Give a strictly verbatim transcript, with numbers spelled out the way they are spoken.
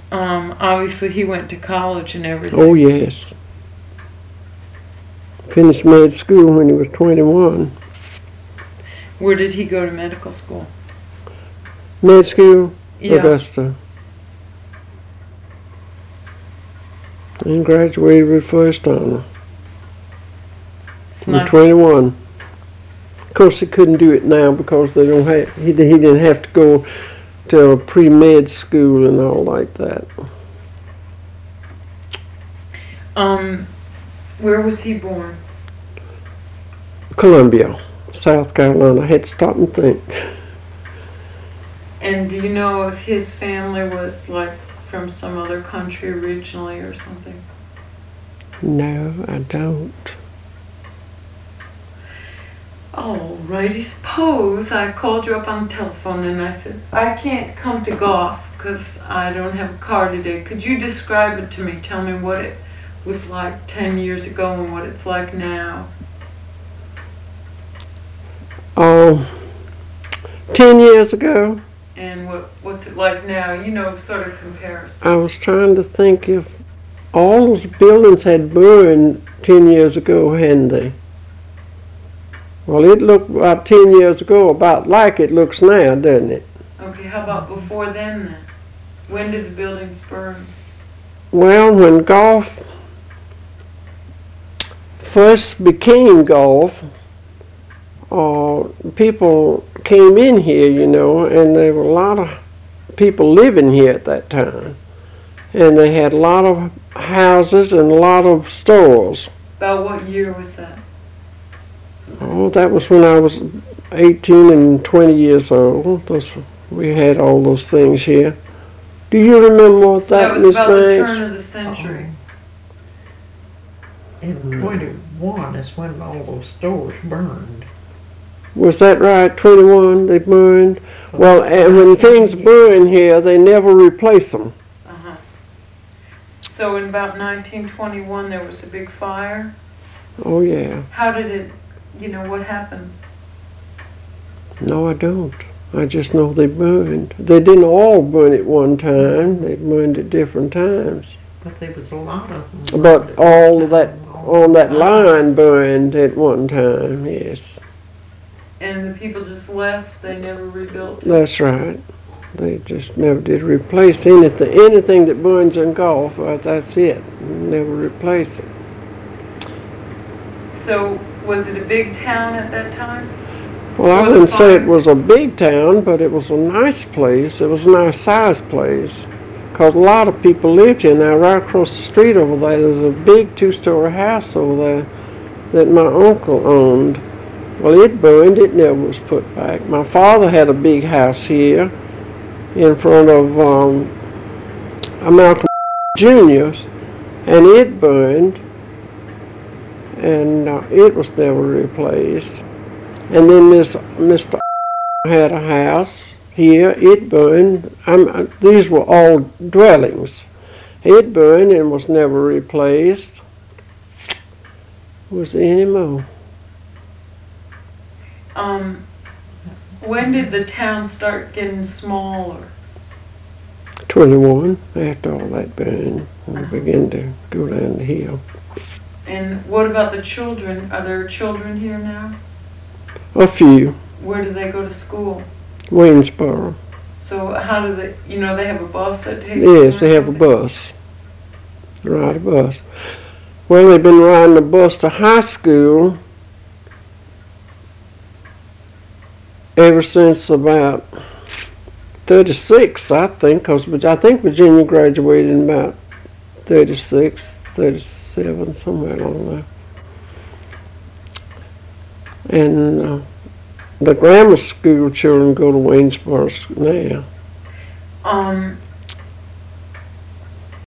Um, obviously he went to college and everything. Oh, yes. Finished med school when he was twenty-one. Where did he go to medical school? Med school, Yeah. Augusta. And graduated with first honor. It's From nice. twenty-one. Of course, he couldn't do it now because they don't have. He, he didn't have to go to a pre-med school and all like that. Um, where was he born? Columbia, South Carolina. I had to stop and think. And do you know if his family was like from some other country originally or something? No, I don't. Alrighty, suppose I called you up on the telephone and I said, I can't come to golf because I don't have a car today. Could you describe it to me? Tell me what it was like ten years ago and what it's like now. Oh, ten years ago, And what what's it like now? You know, sort of comparison. I was trying to think if all those buildings had burned ten years ago, hadn't they? Well, it looked about ten years ago about like it looks now, doesn't it? Okay, how about before then then? When did the buildings burn? Well, when golf first became golf, uh, people came in here, you know, and there were a lot of people living here at that time. And they had a lot of houses and a lot of stores. About what year was that? Oh, that was when I was eighteen and twenty years old. Those, we had all those things here. Do you remember what So that, that was Miss about the Banks? turn of the century. In twenty-one is when all those stores burned. Was that right? twenty-one, they burned? Well, and when things burn here, they never replace them. Uh-huh. So in about nineteen twenty-one there was a big fire. Oh, yeah. How did it, you know, what happened? No, I don't. I just know they burned. They didn't all burn at one time. They burned at different times. But there was a lot of them. But all of that, on that line burned at one time, yes. And the people just left, they never rebuilt it? That's right. They just never did replace anything. Anything that burns in golf, uh, that's it. Never replace it. So was it a big town at that time? Well, I Or the wouldn't say it farm? was a big town, but it was a nice place. It was a nice sized place. Because a lot of people lived here. Now, right across the street over there, there's a big two-story house over there that my uncle owned. Well, it burned. It never was put back. My father had a big house here in front of um, Malcolm Junior's, and it burned, and uh, it was never replaced. And then this Mister had a house here. It burned. I'm, these were all dwellings. It burned and was never replaced. Was there any more? Um, when did the town start getting smaller? twenty-one, after all that burned, we began to go down the hill. And what about the children? Are there children here now? A few. Where do they go to school? Waynesboro. So how do they, you know, they have a bus that takes them? Yes, or they have a something? bus. Ride a bus. Well, they've been riding the bus to high school ever since about thirty-six, I think, because I think Virginia graduated in about thirty-six, thirty-seven, somewhere along there. And uh, the grammar school children go to Waynesboro now. Um,